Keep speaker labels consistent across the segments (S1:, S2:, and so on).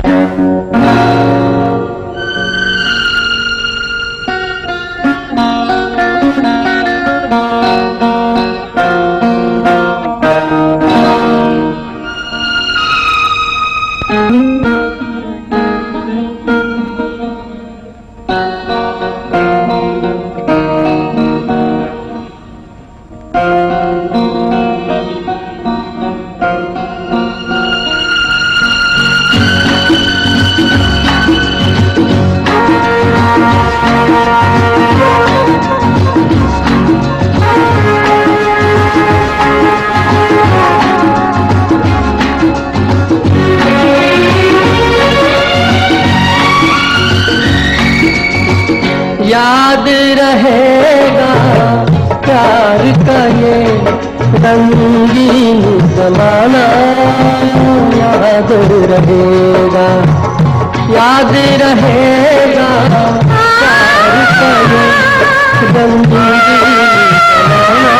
S1: याद रहेगा प्यार का ये रंगीन ज़माना, याद रहेगा, याद रहेगा प्यार का ये रंगीन ज़माना।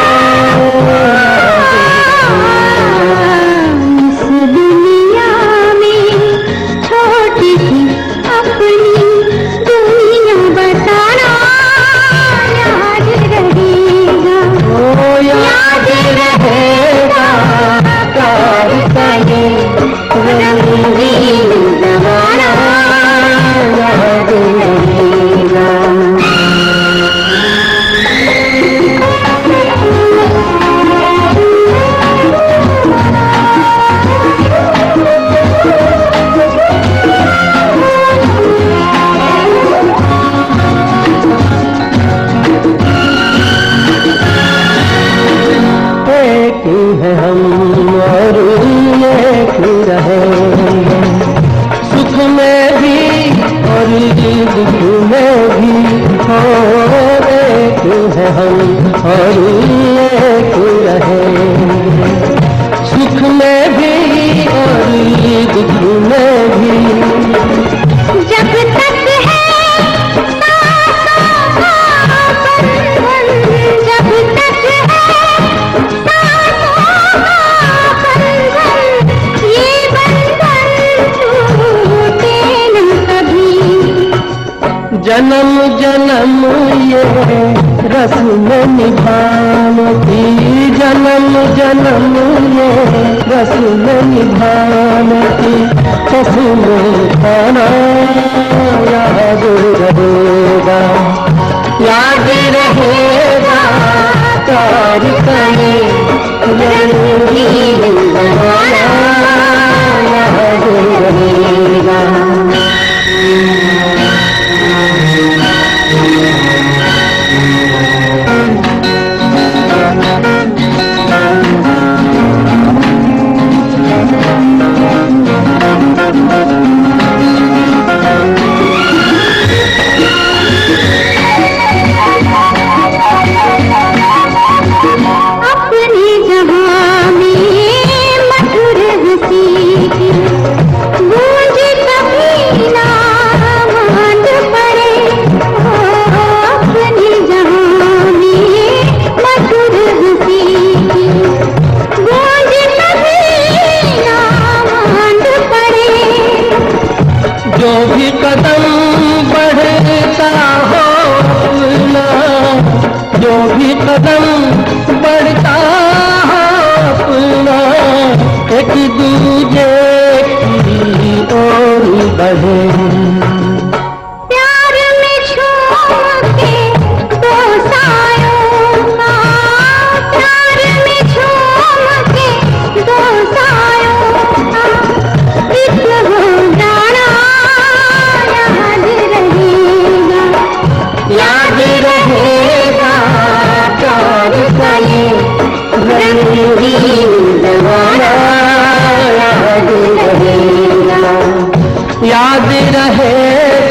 S2: इस दुनिया में छोटी सी अपनी दुनिया बताना, याद रहेगा,
S1: याद रहेगा प्यार का ये रंगीन ज़माना, याद रहेगा। एक है हम और एक रहेंगे, सुख में भी और दुख में भी, हो एक है हम और एक रहेंगे, सुख में भी और दुख में भी।
S2: जब तक है सांसों का बंधन, जब तक है सांसों का बंधन, ये बंधन टूटे न कभी।
S1: जन्म जन्म ये रस्म निभाने की, जन्म जन्म ये रस्म निभाने की, कसम खाना याद रहेगा, याद रहेगा प्यार का ये रंगीन ज़माना, याद रहेगा।
S2: अपनी जहाँ में मधुर हंसी की गूंज कभी ना मांड पड़े, अपनी जहाँ में मधुर हंसी की गूंज कभी ना मांड पड़े।
S1: जो भी कदम बढ़ता हो अपना, जो भी कदम बढ़ता हो अपना, एक दूजे की ओर बढ़े।
S2: प्यार में झूम के दो सायों का, प्यार में झूम के दो सायों का एक हो जाना, याद रहेगा,
S1: याद रहेगा प्यार का ये रंगीन ज़माना, याद रहेगा, याद रहेगा